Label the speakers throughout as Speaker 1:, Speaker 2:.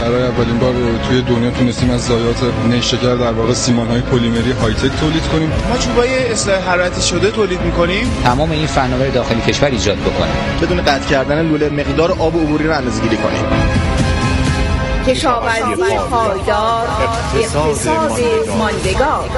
Speaker 1: برای اولین بار توی دنیا تونستیم از ضایعات نیشکر در واقع سیمان‌های پلیمری های تک تولید کنیم.
Speaker 2: ما چوبای اصلاح حرارتی شده تولید می‌کنیم.
Speaker 3: تمام این فناوری داخل کشور ایجاد بکنیم.
Speaker 4: بدون قطع کردن لوله مقدار آب عبوری رو اندازه‌گیری کنیم.
Speaker 5: کشاورزی پایدار، اقتصاد ماندگار.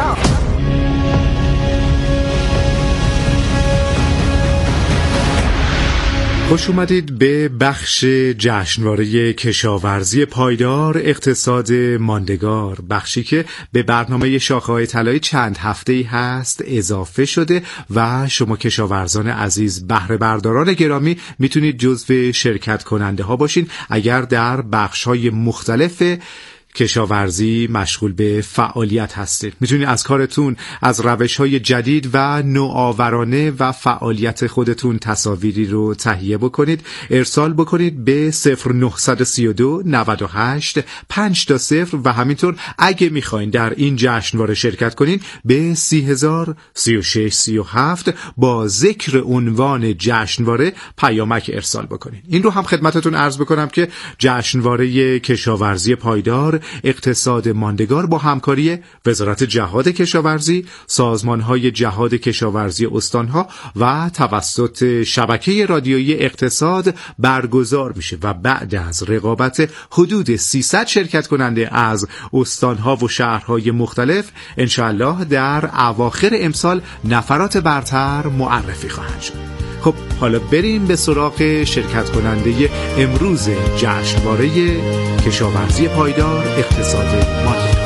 Speaker 6: خوش اومدید به بخش جشنواره کشاورزی پایدار اقتصاد ماندگار، بخشی که به برنامه شاخه‌های طلایی چند هفته‌ای هست اضافه شده و شما کشاورزان عزیز، بهره برداران گرامی میتونید جزو شرکت کننده ها باشین اگر در بخش‌های مختلف کشاورزی مشغول به فعالیت هستید. میتونید از کارتون، از روش‌های جدید و نوآورانه و فعالیت خودتون تصاویری رو تهیه بکنید، ارسال بکنید به 0932 98 5 و همینطور اگه میخواین در این جشنواره شرکت کنین به 30,000 36 37 با ذکر عنوان جشنواره پیامک ارسال بکنید. این رو هم خدمتتون عرض بکنم که جشنواره کشاورزی پایدار اقتصاد ماندگار با همکاری وزارت جهاد کشاورزی، سازمان‌های جهاد کشاورزی استان‌ها و توسط شبکه رادیویی اقتصاد برگزار میشه و بعد از رقابت حدود 300 شرکت کننده از استان‌ها و شهرهای مختلف انشاءالله در اواخر امسال نفرات برتر معرفی خواهند شد. خب حالا بریم به سراغ شرکت کننده امروز جشنواره کشاورزی پایدار اقتصاد ماندگار.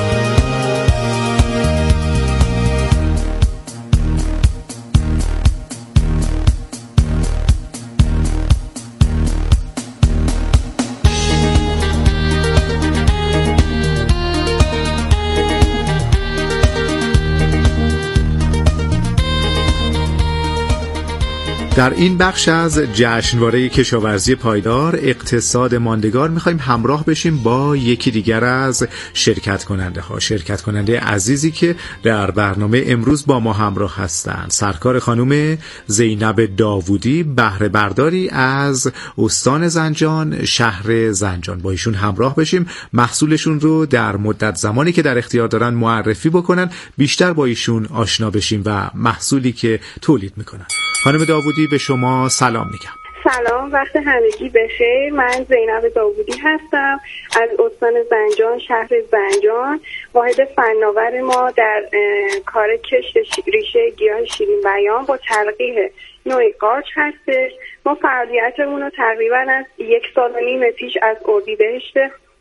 Speaker 6: در این بخش از جشنواره کشاورزی پایدار اقتصاد ماندگار میخوایم همراه بشیم با یکی دیگر از شرکت کننده عزیزی که در برنامه امروز با ما همراه هستند. سرکار خانم زینب داوودی، بهره برداری از استان زنجان، شهر زنجان. با ایشون همراه بشیم، محصولشون رو در مدت زمانی که در اختیار دارن معرفی بکنن، بیشتر با ایشون آشنا بشیم و محصولی که تولید میکنن. خانم داوودی به شما سلام میگم.
Speaker 7: سلام، وقت همگی بخیر. من زینب داوودی هستم از استان زنجان، شهر زنجان. واحد فناور ما در کار کشت ریشه گیاه شیرین بیان با تلقیح نوع قارچ هستش. ما فعالیتمون رو تقریبا از 1.5 سال پیش از اردیبهشت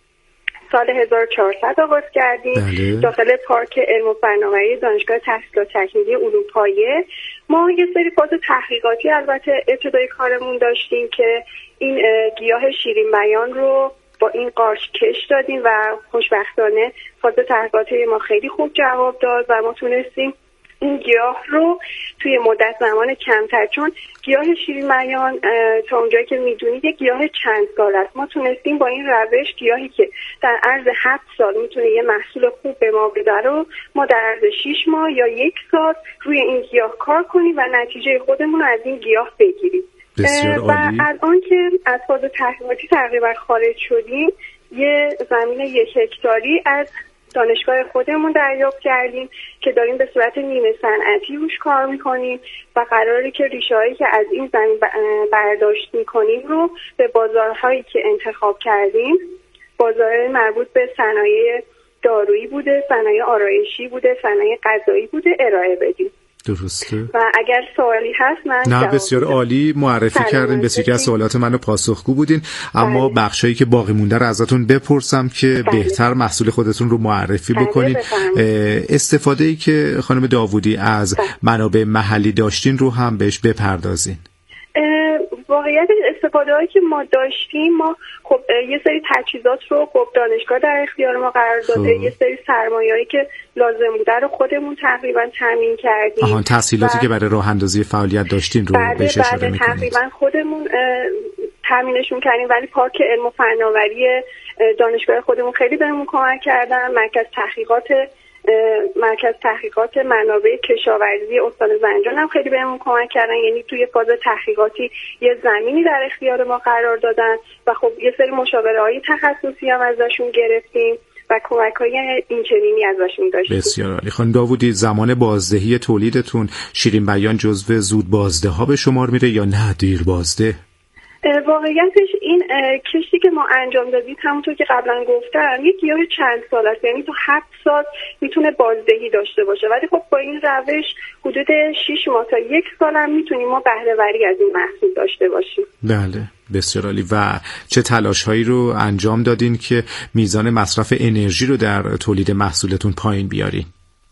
Speaker 7: سال 1400 آغاز کردیم. بله. داخل پارک علم و فناوری دانشگاه تحصیلات تکنیکی علوم پایه ما یه سری فاز تحقیقاتی البته ابتدای کارمون داشتیم که این گیاه شیرین بیان رو با این قارچ کش دادیم و خوشبختانه فاز تحقیقاتی ما خیلی خوب جواب داد و ما تونستیم این گیاه رو توی مدت زمان کمتر، چون گیاه شیرین بیان تا اونجایی که میدونید یک گیاه چند سال است، ما تونستیم با این روش گیاهی که در عرض 7 سال میتونه یه محصول خوب به ما بده رو ما در عرض 6 ماه یا 1 سال روی این گیاه کار کنیم و نتیجه خودمون رو از این گیاه بگیریم. و الان که از فاز تحقیقاتی تقریبا خارج شدیم، یه زمین 1 هکتاری از دانشگاه خودمون دریافت کردیم که داریم به صورت نیمه صنعتی روش کار میکنیم و قراره که ریشه‌هایی که از این زمین برداشت میکنیم رو به بازارهایی که انتخاب کردیم، بازار مربوط به صنایع دارویی بوده، صنایع آرایشی بوده، صنایع غذایی بوده، ارائه بدیم.
Speaker 6: درسته.
Speaker 7: و اگر سوالی هست من
Speaker 6: نه، بسیار عالی معرفی کردین، بسیاری از سوالات منو پاسخگو بودین. اما بخشایی که باقی مونده رو ازتون بپرسم که بهتر محصول خودتون رو معرفی بکنید. استفاده‌ای که خانم داوودی از منابع محلی داشتین رو هم بهش بپردازین.
Speaker 7: واقعیت استفاده هایی که ما داشتیم، ما خب یه سری تجهیزات رو خب دانشگاه در اختیار ما قرار داده، یه سری سرمایه‌ای که لازم بوده رو خودمون تقریبا تامین کردیم.
Speaker 6: تسهیلاتی که برای راه اندازی فعالیت داشتین رو بهش اشاره می‌کنید.
Speaker 7: تقریبا خودمون تامینشون کردیم، ولی پارک علم و فناوری دانشگاه خودمون خیلی بهمون کمک کردن. مرکز تحقیقات مرکز تحقیقات منابع کشاورزی استان زنجان هم خیلی بهمون کمک کردن، یعنی توی فاز تحقیقاتی یه زمینی در اختیار ما قرار دادن و خب یه سری مشاوره‌های تخصصی هم ازشون گرفتیم و کمک‌های اینچنینی ازشون داشتیم.
Speaker 6: بسیار عالی. خانم داوودی، زمان بازدهی تولیدتون شیرین بیان جزو زود بازده ها به شمار میره یا نه دیر بازده؟
Speaker 7: واقعیتش این کشتی که ما انجام دادیم همونطور که قبلا گفتم یک گیاه چند سال است، یعنی تا 7 سال میتونه بازدهی داشته باشه، ولی خب با این روش حدود 6 ماه تا 1 سال هم میتونیم ما بهره وری از این محصول داشته باشیم.
Speaker 6: بله، بسیار عالی. و چه تلاش هایی رو انجام دادین که میزان مصرف انرژی رو در تولید محصولتون پایین بیارین؟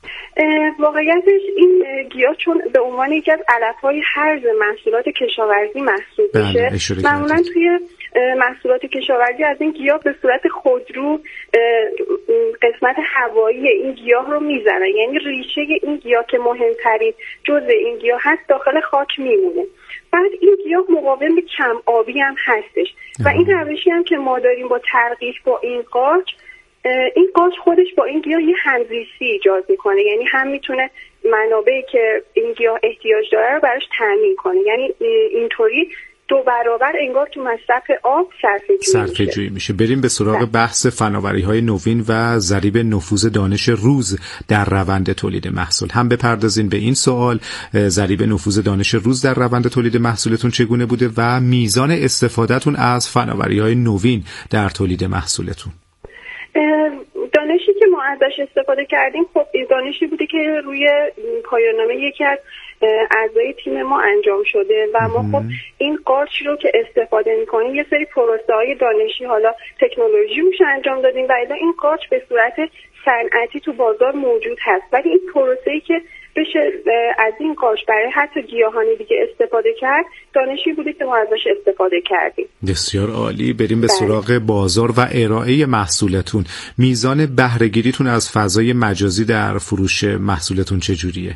Speaker 7: واقعیتش این گیاه چون به عنوان یکی از علف‌های هرز محصولات کشاورزی محسوب میشه، معمولا توی محصولات کشاورزی از این گیاه به صورت خودرو قسمت هوایی این گیاه رو میزنن، یعنی ریشه این گیاه که مهمترین جزء این گیاه هست داخل خاک میمونه. بعد این گیاه مقاوم به کم آبی هم هستش و این روشی هم که ما داریم با ترقیق با این قاچ خودش با این گیاه یه همزیستی ایجاد میکنه، یعنی هم میتونه منابعی که این گیاه احتیاج داره رو براش تامین کنه، یعنی اینطوری 2 برابر انگار تو مصرف آب صرفه‌جویی میشه.
Speaker 6: بریم به سراغ بحث فناوری‌های نوین و ضریب نفوذ دانش روز در روند تولید محصول. هم بپردازین به این سوال، ضریب نفوذ دانش روز در روند تولید محصولتون چگونه بوده و میزان استفادهتون از فناوری‌های نوین در تولید محصولتون.
Speaker 7: دانشی که ما ازش استفاده کردیم خب این دانشی بوده که روی پایان‌نامه یکی از اعضای تیم ما انجام شده و ما خب این قارچ رو که استفاده می‌کنیم یه سری پروسه‌های دانشی حالا تکنولوژی روش انجام دادیم و الان این قارچ به صورت صنعتی تو بازار موجود هست، ولی این پروسه‌ای که بشه از این قارچ برای حتی گیاهان دیگه استفاده کرد دانشی بوده که ما ازش استفاده کردیم.
Speaker 6: بسیار عالی. بریم به سراغ بازار و ارائه محصولتون. میزان بهره‌گیریتون از فضای مجازی در فروش محصولتون چجوریه؟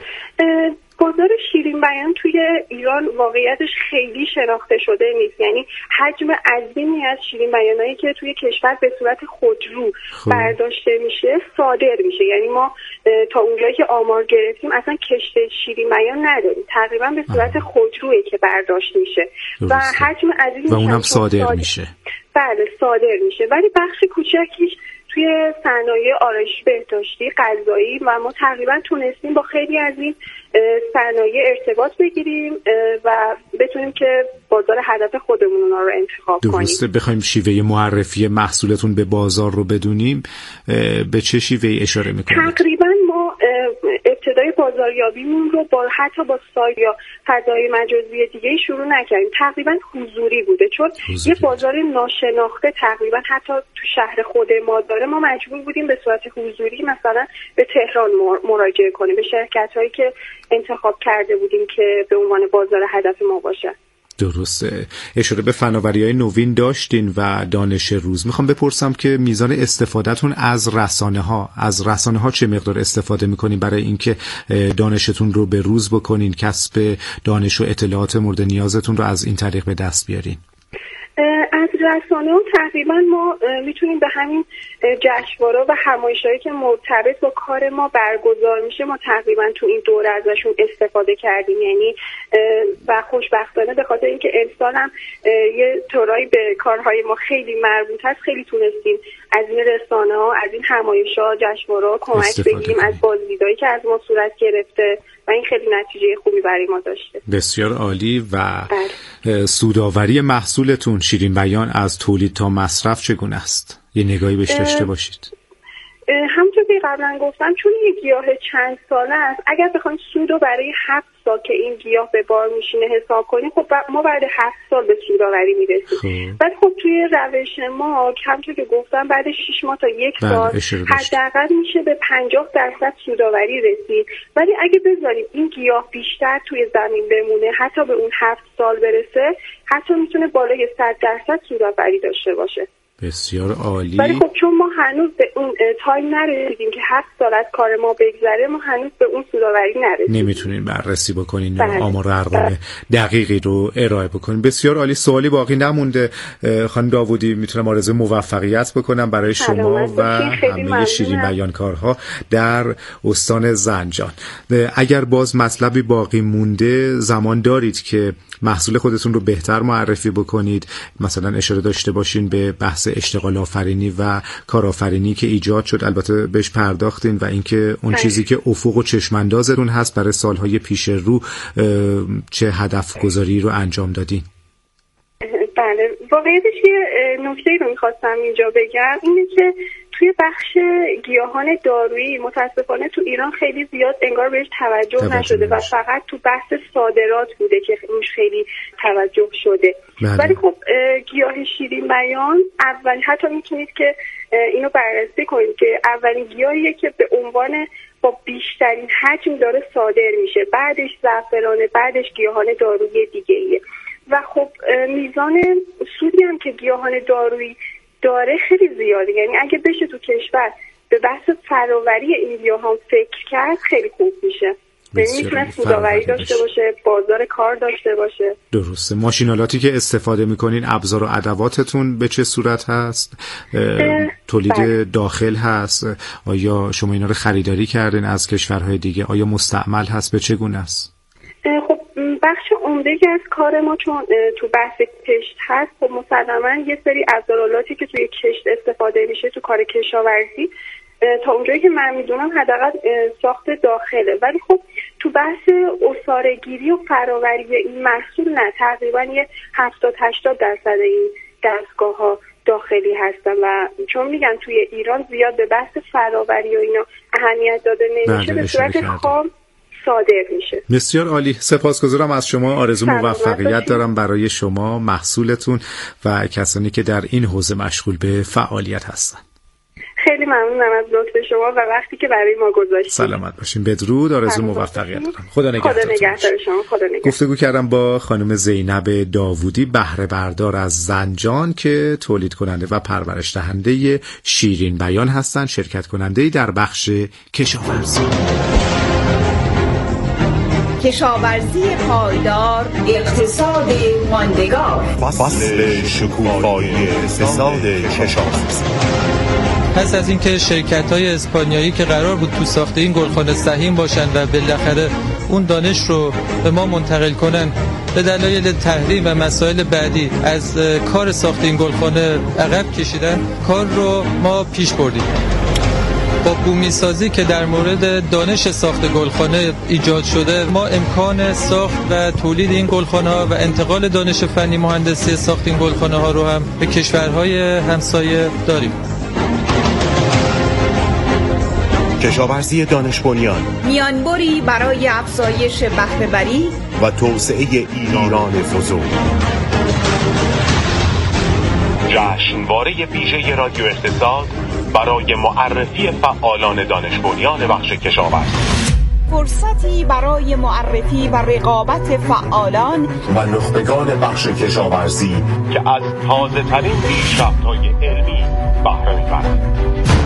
Speaker 7: بازار شیرین بیان توی ایران واقعیتش خیلی شناخته شده نیست، یعنی حجم عظیمی از شیرین بیانایی که توی کشور به صورت خودرو برداشته میشه صادر میشه، یعنی ما تا اونجایی که آمار گرفتیم اصلا کشت شیرین بیان نداریم، تقریبا به صورت خودرویی که برداشت میشه و حجم عظیمی
Speaker 6: و اونم صادر میشه.
Speaker 7: بله صادر میشه، ولی بخش کوچکیش توی صنایع آرایشی بهداشتی غذایی و ما تقریبا تونستیم با خیلی از این صنایع ارتباط بگیریم و بتونیم که بازار هدف خودمون رو انتخاب کنیم.
Speaker 6: درسته. بخوایم شیوه معرفی محصولتون به بازار رو بدونیم به چه شیوهی اشاره میکنید؟
Speaker 7: تقریبا ما ابتدای بازاریابیمون رو حتی با سایت یا فضای مجازی دیگه شروع نکردیم، تقریبا حضوری بوده، چون یه بازار ناشناخته تقریبا حتی تو شهر خود ما داره، ما مجبور بودیم به صورت حضوری مثلا به تهران مراجعه کنیم، به شرکت‌هایی که انتخاب کرده بودیم که به عنوان بازار هدف ما باشه.
Speaker 6: درسته. اشاره به فناوری‌های نوین داشتین و دانش روز. میخوام بپرسم که میزان استفادهتون از رسانه‌ها چه مقدار استفاده میکنین برای اینکه دانشتون رو به روز بکنین، کسب دانش و اطلاعات مورد نیازتون رو از این طریق به دست بیارین؟
Speaker 7: از رسانه‌ها تقریبا ما میتونیم به همین جشنواره و همایش‌هایی که مرتبط با کار ما برگزار میشه ما تقریبا تو این دوره ازشون استفاده کردیم، یعنی و خوشبختانه به خاطر اینکه امسال هم یه طورایی به کارهای ما خیلی مربوط هست خیلی تونستیم از این رسانه‌ها، از این همایش‌ها، جشنواره‌ها کمک بگیریم، از بازدیدایی که از ما صورت گرفته و این خیلی نتیجه خوبی برای ما داشته.
Speaker 6: بسیار عالی. و سودآوری محصولتون شیرین بیان از تولید تا مصرف چگونه است؟ یه نگاهی بهش داشته باشید.
Speaker 7: همونطور که قبلا گفتم چون این گیاه چند ساله است، اگر بخوایم سودو برای 7 سال که این گیاه به بار میشینه حساب کنیم، خب ما بعد 7 سال به سودآوری میرسیم. بعد خب توی روش ما همونطور که گفتم بعد 6 ماه تا 1 سال حداقل میشه به 50% سودآوری رسید، ولی اگه بذاریم این گیاه بیشتر توی زمین بمونه حتی به اون 7 سال برسه، حتی میتونه بالای 100% سودآوری داشته باشه.
Speaker 6: بسیار عالی.
Speaker 7: ولی خب چون ما هنوز به اون تایم نرسیدیم که 7 سال از کار ما بگذره، ما هنوز به اون سودآوری نرسیدیم.
Speaker 6: نمیتونین بررسی بکنین آمار ارقام دقیقی رو ارائه بکنین. بسیار عالی. سوالی باقی نمونده. خانم داوودی، میتونم آرزوی موفقیت بکنم برای شما و همه شیرین بیانکارها در استان زنجان. اگر باز مطلبی باقی مونده، زمان دارید که محصول خودتون رو بهتر معرفی بکنید. مثلا اشاره داشته باشین به بحث اشتغال آفرینی و کارآفرینی که ایجاد شد، البته بهش پرداختین، و اینکه اون چیزی که افق و چشماندازتون هست برای سالهای پیش رو چه هدف گذاری رو انجام دادین.
Speaker 7: بله، واقعیتش یه نکته‌ای رو می‌خواستم اینجا بگم، اینه که توی بخش گیاهان دارویی متاسفانه تو ایران خیلی زیاد انگار بهش توجه نشده و فقط تو بحث صادرات بوده که روش خیلی توجه شده. ولی خب گیاه شیرین بیان اول، حتی میتونید که اینو بررسی کنید که اولین گیاهیه که به عنوان با بیشترین حجم داره صادر میشه، بعدش زعفرانه، بعدش گیاهان دارویی دیگه‌ایه. و خب میزان سودی هم که گیاهان دارویی داره خیلی زیاده. یعنی اگه بشه تو کشور به بحث فراوری این گیاهان فکر کرد خیلی خوب میشه. یعنی میتونه سودآوری داشته باشه، بازار کار داشته باشه.
Speaker 6: درسته. ماشینالاتی که استفاده میکنین، ابزار و ادواتتون به چه صورت هست؟ تولید داخل هست؟ آیا شما اینا رو خریداری کردین از کشورهای دیگه؟ آیا مستعمل هست؟ به چه گونه است؟
Speaker 7: خب بخش عمده از کار ما چون تو بحث کشت هست، خب مسلماً یه سری ابزارالاتی که توی کشت استفاده میشه تو کار کشاورزی تا اونجایی که من میدونم حداقل ساخت داخله. ولی خب تو بحث عصاره‌گیری و فراوری این محصول نه، تقریبا یه 70-80% این دستگاه‌ها داخلی هستن و چون میگن توی ایران زیاد به بحث فراوری و اینا اهمیت داده نمیشه، به صورت خام صادر میشه.
Speaker 6: بسیار عالی. سپاسگزارم از شما. آرزو موفقیت دارم برای شما، محصولتون و کسانی که در این حوزه مشغول به فعالیت هستن.
Speaker 7: خیلی ممنونم از لطف شما و وقتی که برای ما گذاشتید.
Speaker 6: سلامت باشین. بدرود. آرزو موفقیت دارم. خدا نگهدار
Speaker 7: شما. خدا نگهدار.
Speaker 6: گفتگو کردم با خانم زینب داوودی، بهره بردار از زنجان که تولید کننده و پرورش دهنده شیرین بیان هستند، شرکت کننده در بخش کشاورزی.
Speaker 5: کشاورزی پایدار، اقتصاد ماندگار.
Speaker 8: فصل شکوفایی اقتصاد کشاورزی.
Speaker 9: پس از اینکه شرکت‌های اسپانیایی که قرار بود تو ساخت این گلخانه سهیم باشن و بالاخره اون دانش رو به ما منتقل کنن، به دلایل تحریم و مسائل بعدی از کار ساخت این گلخانه عقب کشیدن، کار رو ما پیش بردیم. با بومی سازی که در مورد دانش ساخت گلخانه ایجاد شده، ما امکان ساخت و تولید این گلخانه ها و انتقال دانش فنی مهندسی ساخت این گلخانه ها رو هم به کشورهای همسایه داریم.
Speaker 8: کشاورزی دانش بنیان،
Speaker 5: میانبری برای افزایش بهره وری
Speaker 8: و توسعه ایران فزون. جشنواره ویژه رادیو اقتصاد برای معرفی فعالان دانش بنیان بخش کشاورزی.
Speaker 5: فرصتی برای معرفی و رقابت فعالان
Speaker 8: و نخبگان بخش کشاورزی که از تازه ترین پیشرفت‌های علمی بهره می‌برند.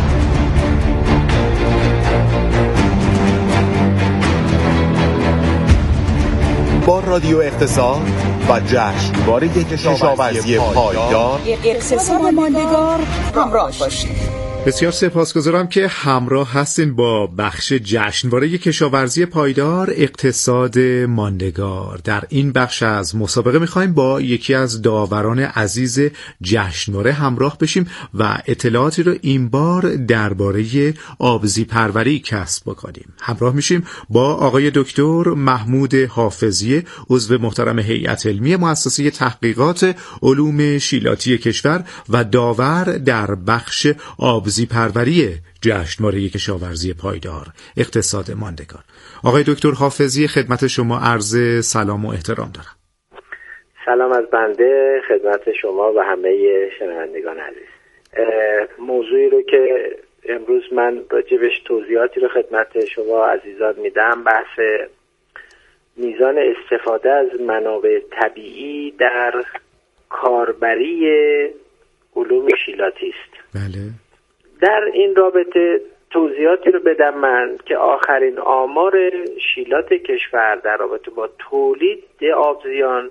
Speaker 8: با رادیو اقتصاد و جشنواره کشاورزی پایدار،
Speaker 5: اقتصاد ماندگار همراه باشید.
Speaker 6: بسیار سپاسگزارم که همراه هستین با بخش جشنواره کشاورزی پایدار، اقتصاد ماندگار. در این بخش از مسابقه می‌خوایم با یکی از داوران عزیز جشنواره همراه بشیم و اطلاعاتی رو این بار درباره آبزی پروری کسب بکنیم. همراه میشیم با آقای دکتر محمود حافظی، عضو محترم هیئت علمی مؤسسه تحقیقات علوم شیلاتی کشور و داور در بخش آبزی پروری جشنواره کشاورزی پایدار، اقتصاد ماندگار. آقای دکتر حافظی، خدمت شما عرض سلام و احترام دارم.
Speaker 10: سلام از بنده خدمت شما و همه شنوندگان عزیز. موضوعی رو که امروز من راجبش توضیحاتی رو خدمت شما عزیزان میدم، بحث میزان استفاده از منابع طبیعی در کاربری علوم شیلاتی است.
Speaker 6: بله.
Speaker 10: در این رابطه توضیحاتی رو بدم من که آخرین آمار شیلات کشور در رابطه با تولید آبزیان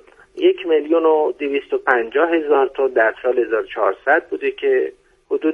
Speaker 10: 1,250,000 تن در سال 1400 بوده که حدود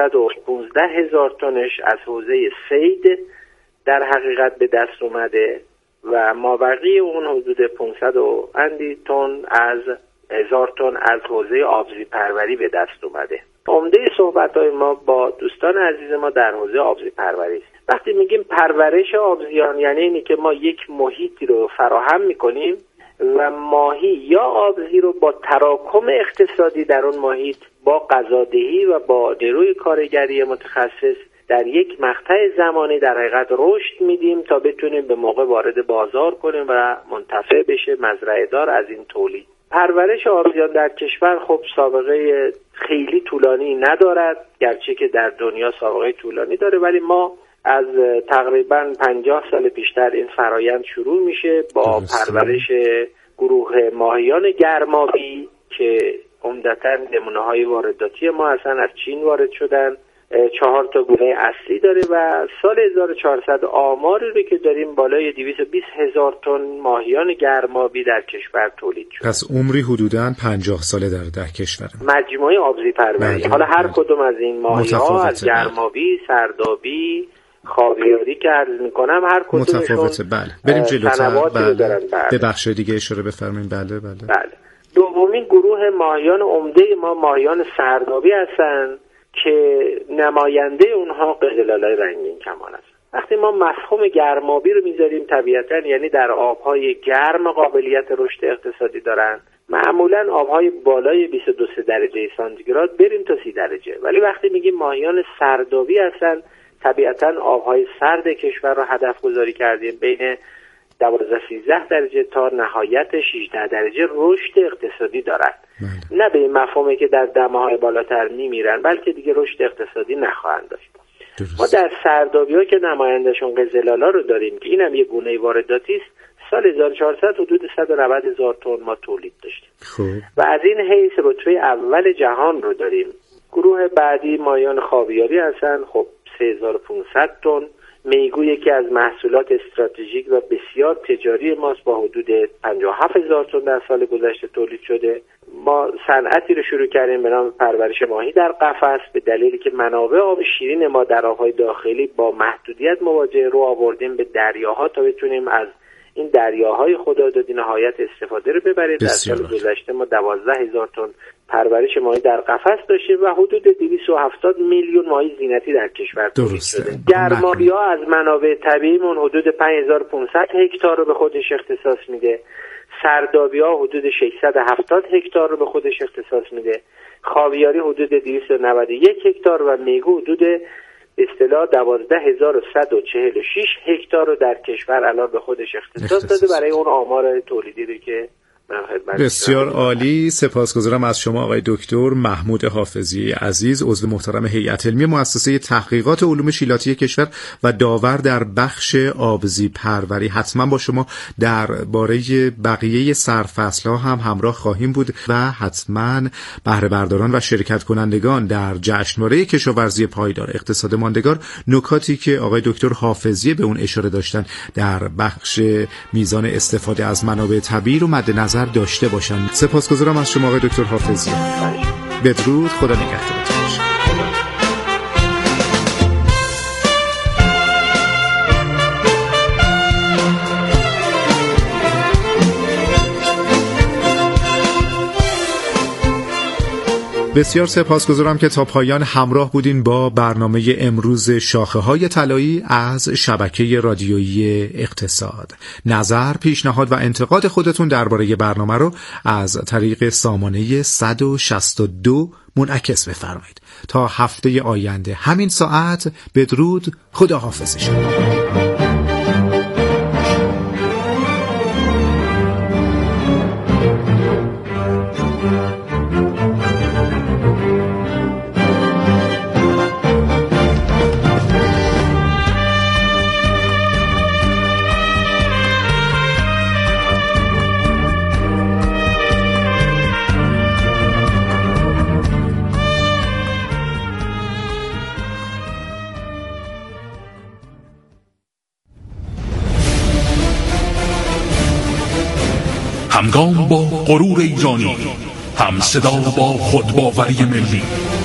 Speaker 10: 715,000 تنش از حوزه صید در حقیقت به دست اومده و مابقی اون حدود 500 و اندی تن از 1000 تن از حوزه آبزی پروری به دست اومده. عمده صحبت‌های ما با دوستان عزیز ما در حوزه آبزی پروری است. وقتی میگیم پرورش آبزیان یعنی اینی که ما یک محیطی رو فراهم میکنیم و ماهی یا آبزی رو با تراکم اقتصادی در اون محیط با غذادهی و با نیروی کارگری متخصص در یک مقطع زمانی در حقیقت رشد میدیم تا بتونیم به موقع وارد بازار کنیم و منتفع بشه مزرعه دار از این تولید. پرورش آبزیان در کشور خب سابقه خیلی طولانی ندارد، گرچه که در دنیا سابقه طولانی داره، ولی ما از تقریبا 50 سال پیشتر این فرایند شروع میشه با پرورش گروه ماهیان گرمابی که عمدتاً نمونه‌های وارداتی ما هستن، از چین وارد شدن. 4 تا گونه اصلی داره و سال 1400 آماری رو که داریم بالای 220,000 تن ماهیان گرمابی در کشور تولید شد.
Speaker 6: پس عمری حدوداً 50 ساله در کشور
Speaker 10: مجموعه آبزی پروری. حالا هر کدوم از این ماهی‌ها از گرمابی، سردابی، خاویاری که عرض میکنم هر کدومشون
Speaker 6: متفاوته. بله. بریم جلوتر.
Speaker 10: بله.
Speaker 6: به بخش دیگه اشاره بفرمایید. بله.
Speaker 10: دومین گروه ماهیان عمده ما ماهیان سردابی هستن که نماینده اونها قزل‌آلای رنگین کمان است. وقتی ما مفهوم گرمابی رو میذاریم طبیعتاً یعنی در آبهای گرم قابلیت رشد اقتصادی دارن، معمولاً آبهای بالای 22 درجه سانتیگراد بریم تا 30 درجه. ولی وقتی میگیم ماهیان سردابی هستن طبیعتاً آبهای سرد کشور رو هدف گذاری کردیم، بین 12-13 درجه تا نهایت 16 درجه رشد اقتصادی دارند. نه به این مفهومه که در دماهای بالاتر میمیرن، بلکه دیگه رشد اقتصادی نخواهند داشت. ما در سردابی‌ها که نمایندهشون قزل‌آلا رو داریم که اینم یه گونه وارداتی است، سال 1400 حدود 190,000 تن ما تولید داشتیم. و از این حیث رتبه اول جهان رو داریم. گروه بعدی ماهیان خاویاری هستن، خب 3500 تن. میگو یکی از محصولات استراتژیک و بسیار تجاری ماست با حدود 57,000 تن در سال گذشته تولید شده. ما صنعتی رو شروع کردیم به نام پرورش ماهی در قفس به دلیلی که منابع آب شیرین ما در آبهای داخلی با محدودیت مواجه رو آوردیم به دریاها تا بتونیم از این دریاهای خدا دادی نهایت استفاده رو ببریم. در سال گذشته ما 12,000 تن پرورش ماهی در قفس داشتیم و حدود 270 میلیون ماهی زینتی در کشور تولید شده. گرمابی‌ها از منابع طبیعیمون حدود 5500 هکتار رو به خودش اختصاص میده. سردابی‌ها حدود 670 هکتار رو به خودش اختصاص میده. خاویاری حدود 291 هکتار و میگو حدود اصطلاح 12146 هکتار رو در کشور الان به خودش اختصاص داده برای اون آمار تولیدی رو که
Speaker 6: بسیار عالی. سپاسگزارم از شما آقای دکتر محمود حافظی عزیز، عضو محترم هیئت علمی مؤسسه تحقیقات علوم شیلاتی کشور و داور در بخش آبزی پروری. حتما با شما درباره بقیه سرفصل‌ها هم همراه خواهیم بود و حتما بهره برداران و شرکت کنندگان در جشنواره کشاورزی پایدار اقتصاد ماندگار نکاتی که آقای دکتر حافظی به اون اشاره داشتن در بخش میزان استفاده از منابع طبیعی رو مد نظر داشته باشند. سپاسگزارم از شما آقای دکتر حافظی. بدرود، خدا نگهدارتون باشه. بسیار سپاسگزارم که تا پایان همراه بودین با برنامه امروز شاخه‌های طلایی از شبکه رادیویی اقتصاد. نظر، پیشنهاد و انتقاد خودتون درباره برنامه رو از طریق سامانه 162 منعکس بفرمایید. تا هفته آینده همین ساعت، بدرود، خداحافظ شما.
Speaker 8: همگام با غرور ایرانی، هم صدا با خودباوری ملی.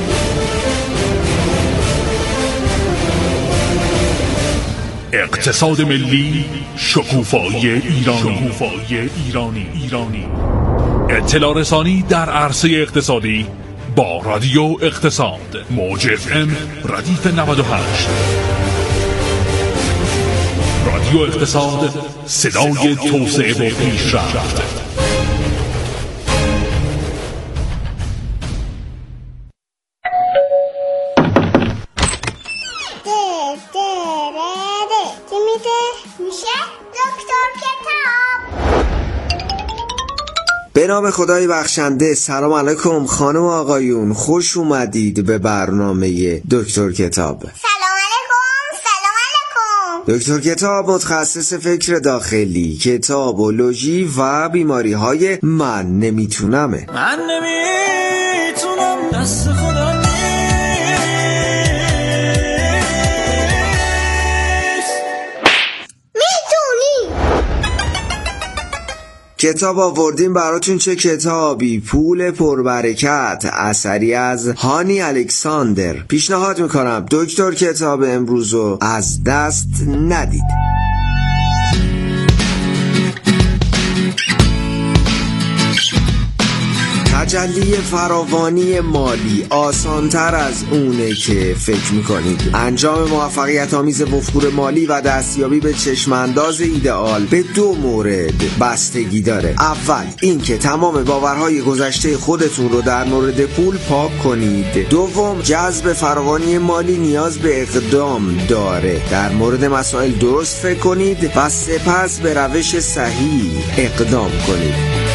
Speaker 8: اقتصاد ملی، شکوفایی ایرانی. اطلاع رسانی در عرصه اقتصادی با رادیو اقتصاد، موج FM ردیف 98. رادیو اقتصاد، صدای توسعه و پیشرفت.
Speaker 11: به نام خدای بخشنده. سلام علیکم خانم و آقایون، خوش اومدید به برنامه دکتر کتاب.
Speaker 12: سلام علیکم.
Speaker 11: دکتر کتاب متخصص فکر داخلی، کتابولوژی و بیماری های من نمیتونمه.
Speaker 13: من نمیتونم، دست خدا نیست.
Speaker 11: کتاب آوردیم براتون. چه کتابی؟ پول پربرکت، اثری از هانی الکساندر. پیشنهاد میکنم دکتر کتاب امروزو از دست ندید. تجلی فراوانی مالی آسانتر از اونه که فکر میکنید. انجام موفقیت آمیز وفور مالی و دستیابی به چشمانداز ایدئال به دو مورد بستگی داره. اول اینکه تمام باورهای گذشته خودتون رو در مورد پول پاک کنید. دوم، جذب فراوانی مالی نیاز به اقدام داره. در مورد مسائل درست فکر کنید و سپس به روش صحیح اقدام کنید.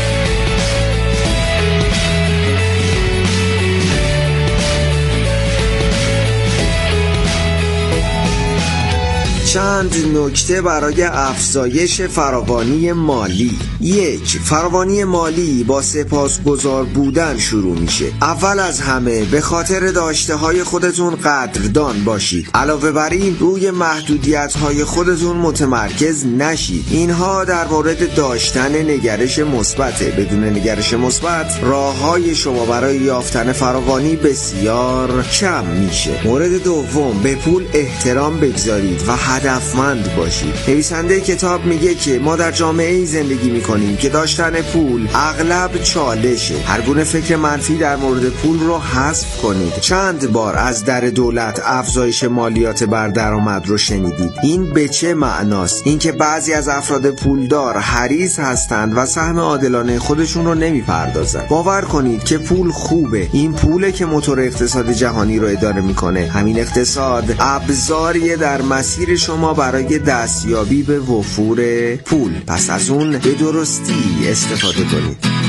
Speaker 11: چند نکته برای افزایش فراوانی مالی. 1. فراوانی مالی با سپاسگزار بودن شروع میشه. اول از همه به خاطر داشته های خودتون قدردان باشید. علاوه بر این روی محدودیت های خودتون متمرکز نشید. اینها در مورد داشتن نگرش مثبت. بدون نگرش مثبت راه های شما برای یافتن فراوانی بسیار کم میشه. مورد دوم، به پول احترام بگذارید و هدفمند باشید. نویسنده کتاب میگه که ما در جامعه‌ای زندگی میکنیم که داشتن پول اغلب چالشه. هر گونه فکر منفی در مورد پول رو حذف کنید. چند بار از در دولت افزایش مالیات بر درآمد رو شنیدید. این به چه معناست؟ اینکه بعضی از افراد پولدار حریص هستند و سهم عادلانه خودشون رو نمیپردازن. باور کنید که پول خوبه. این پوله که موتور اقتصاد جهانی رو اداره میکنه. همین اقتصاد ابزاریه در مسیر شما برای دستیابی به وفور پول. پس از اون به درستی استفاده کنید.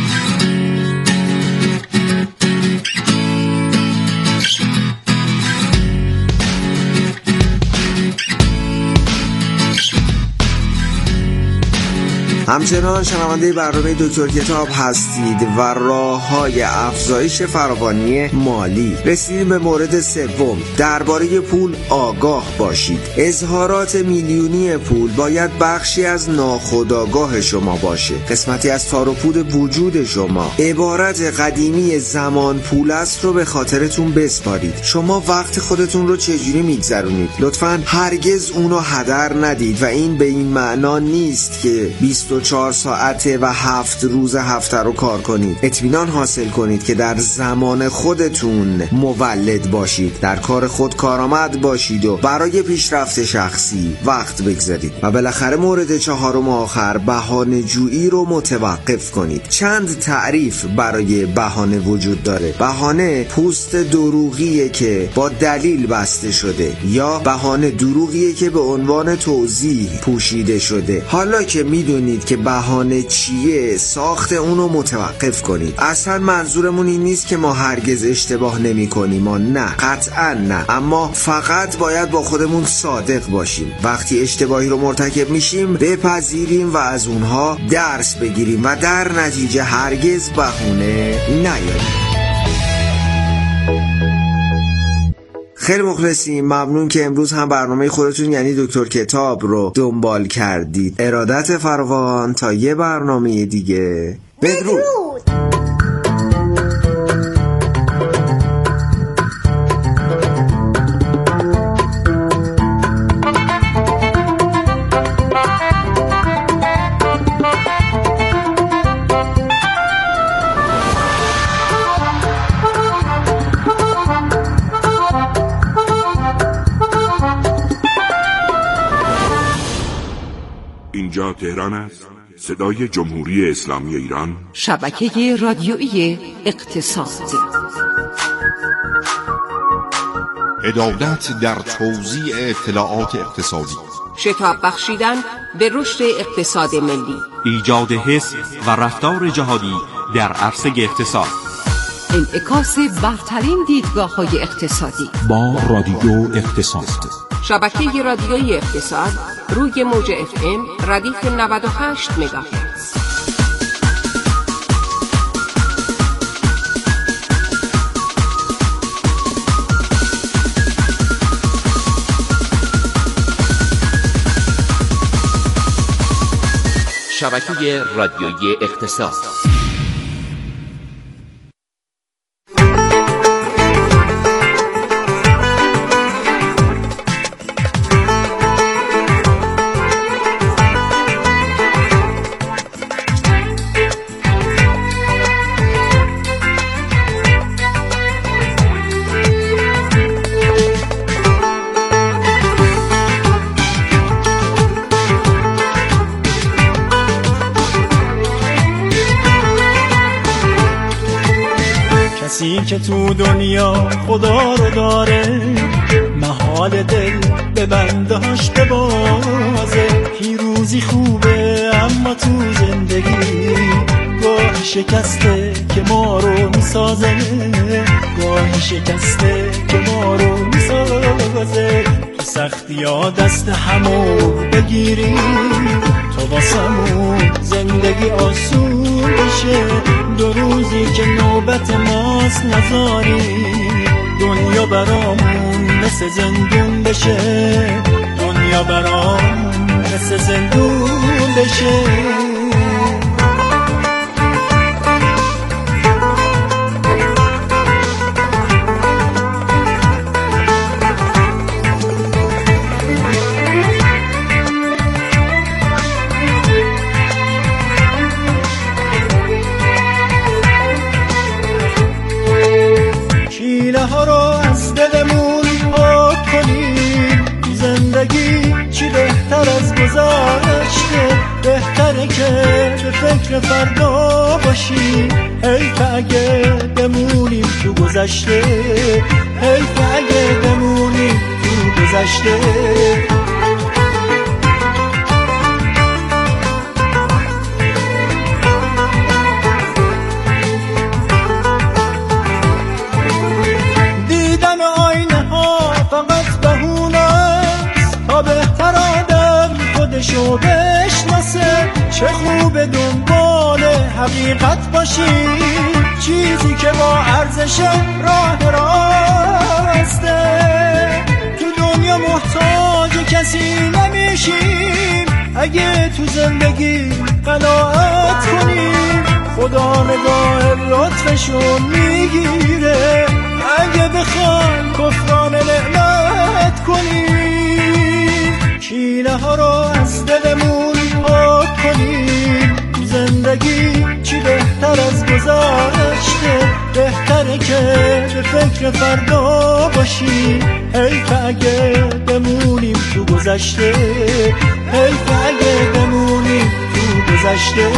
Speaker 11: همچنان شنونده برنامه دکتر کتاب هستید و راه‌های افزایش فراوانی مالی. رسیدیم به مورد سوم، درباره پول آگاه باشید. اظهارات میلیونی پول باید بخشی از ناخودآگاه شما باشه، قسمتی از تار و پود وجود شما. عبارت قدیمی زمان پول است رو به خاطرتون بسپارید. شما وقت خودتون رو چجوری میگذرونید؟ لطفاً هرگز اونو هدر ندید و این به این معنا نیست که 24 ساعته و 7 روز هفته رو کار کنید. اطمینان حاصل کنید که در زمان خودتون مولد باشید، در کار خود کارآمد باشید و برای پیشرفت شخصی وقت بگذارید. و بالاخره مورد چهارم و آخر، بهانه جویی رو متوقف کنید. چند تعریف برای بهانه وجود داره. بهانه پوست دروغیه که با دلیل بسته شده، یا بهانه دروغیه که به عنوان توضیح پوشیده شده. حالا که میدونید که بهانه چیه، ساخت اونو متوقف کنید. اصلا منظورمون این نیست که ما هرگز اشتباه نمی کنیم، ما نه، قطعا نه، اما فقط باید با خودمون صادق باشیم. وقتی اشتباهی رو مرتکب میشیم بپذیریم و از اونها درس بگیریم و در نتیجه هرگز بهونه نیاریم. خیلی مخلصیم. ممنون که امروز هم برنامه خودتون یعنی دکتر کتاب رو دنبال کردید. ارادت فراوان تا یه برنامه دیگه. بدرود.
Speaker 12: اینجا تهران است، صدای جمهوری اسلامی ایران،
Speaker 14: شبکه رادیویی اقتصاد.
Speaker 15: عدالت در توزیع اطلاعات اقتصادی،
Speaker 14: شتاب بخشیدن به رشد اقتصاد ملی،
Speaker 16: ایجاد حس و رفتار جهادی در عرصه اقتصاد،
Speaker 14: انعکاس برترین دیدگاه‌های اقتصادی
Speaker 16: با رادیو اقتصاد.
Speaker 14: شبکه رادیویی اقتصاد روی موج FM ردیف 98 مگاهرتز.
Speaker 3: شبکه رادیویی اقتصاد.
Speaker 13: کسی که تو دنیا خدا رو داره، محال دل به بندهاش ببازه. پیروزی خوبه اما تو زندگی گاه شکسته که ما رو میسازه، گاه شکسته که ما رو میسازه. تو سختی ها دست همو بگیریم تا واسمون زندگی آسون بشه. دو روزی که نوبت ماست نذاری دنیا برامون مثل زندون بشه، دنیا برامون مثل زندون بشه. ها رو از دلمون پاک کنیم. زندگی چی بهتر از گذشته، بهتره که به فکر فردا باشیم. حیف اگه بمونیم تو گذشته، حیف اگه بمونیم تو گذشته. خودشو بشناسه، چه خوب دنبال حقیقت باشی. چیزی که با ارزش راه راسته، تو دنیا محتاج کسی نمیشیم. اگه تو زندگی قناعت کنیم، خدا نگاه لطفشون میگیره. اگه بخوایم کفران نعمت کنیم، کینه ها رو از دلمون پاک کنیم. زندگی چی بهتر از گذشته، بهتره که به فکر فردا باشیم. حیف اگه بمونیم تو گذشته، حیف اگه بمونیم تو گذشته.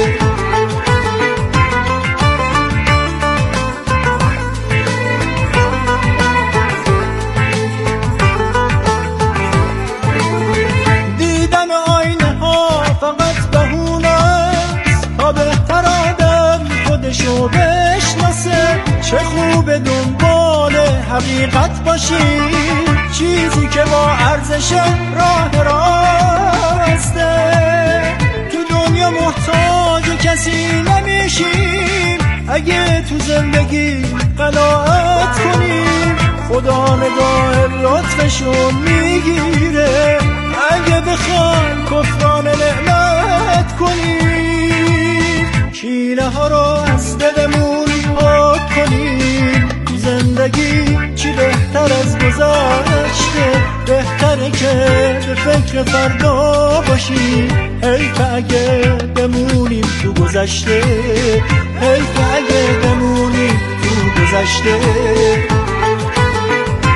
Speaker 13: خودشو بشناسه، چه خوب دنبال حقیقت باشی. چیزی که با ارزش راه راسته، تو دنیا محتاج کسی نمیشیم. اگه تو زندگی قناعت کنیم، خدا نگاه لطفشون میگیره. اگه بخوایم کفران نعمت کنیم، کینه ها رو از دلمون پاک کنیم. زندگی چی بهتر از گذشته، بهتره که به فکر فردا باشیم. حیف اگه بمونیم تو گذشته، حیف اگه بمونیم تو گذشته.